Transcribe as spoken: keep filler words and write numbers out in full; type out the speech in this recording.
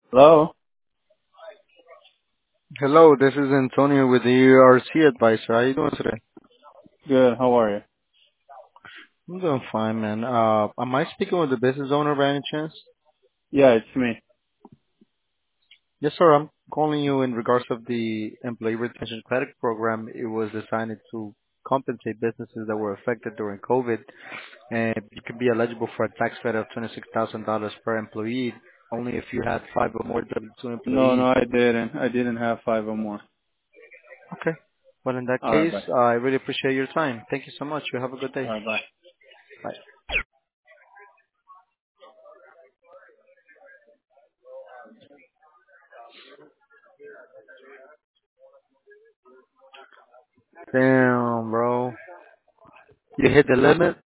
Hello. Hello, this is Antonio with the U R C Advisor. How you doing today? Good. How are you? I'm doing fine, man. Uh, am I speaking with the business owner by any chance? Yeah, it's me. Yes, sir. I'm calling you in regards of the Employee Retention Credit Program. It was designed to compensate businesses that were affected during COVID, and you could be eligible for a tax credit of twenty-six thousand dollars per employee, only if you had five or more W two No, employees. no, I didn't. I didn't have five or more. Okay. Well, in that All right, case, bye. uh, I really appreciate your time. Thank you so much. You have a good day. All right, bye. Bye. Damn, bro. You hit the limit?